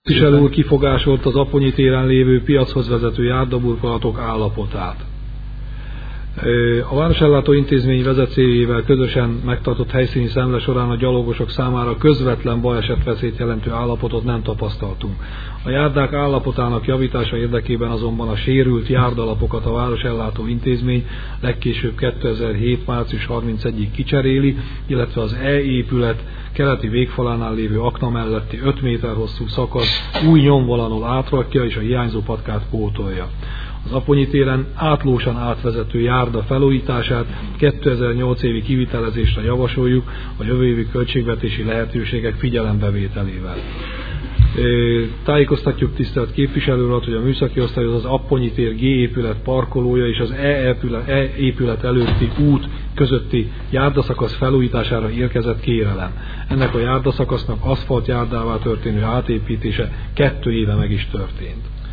Képviselő úr kifogásolt az Apponyi téren lévő piachoz vezető járdaburkolatok állapotát. A Városellátó Intézmény vezetőjével közösen megtartott helyszíni szemle során a gyalogosok számára közvetlen balesetveszélyt jelentő állapotot nem tapasztaltunk. A járdák állapotának javítása érdekében azonban a sérült járdalapokat a Városellátó Intézmény legkésőbb 2007. március 31-ig kicseréli, illetve az E-épület keleti végfalánál lévő akna melletti 5 méter hosszú szakasz új nyomvonanon átrakja és a hiányzó patkát pótolja. Az Apponyi téren átlósan átvezető járda felújítását 2008 évi kivitelezésre javasoljuk a jövő évi költségvetési lehetőségek figyelembevételével. Tájékoztatjuk tisztelt képviselő urat, hogy a műszaki osztályhoz az Apponyi tér G épület parkolója és az E épület előtti út közötti járdaszakasz felújítására érkezett kérelem. Ennek a járdaszakasznak aszfaltjárdává történő átépítése 2 éve meg is történt.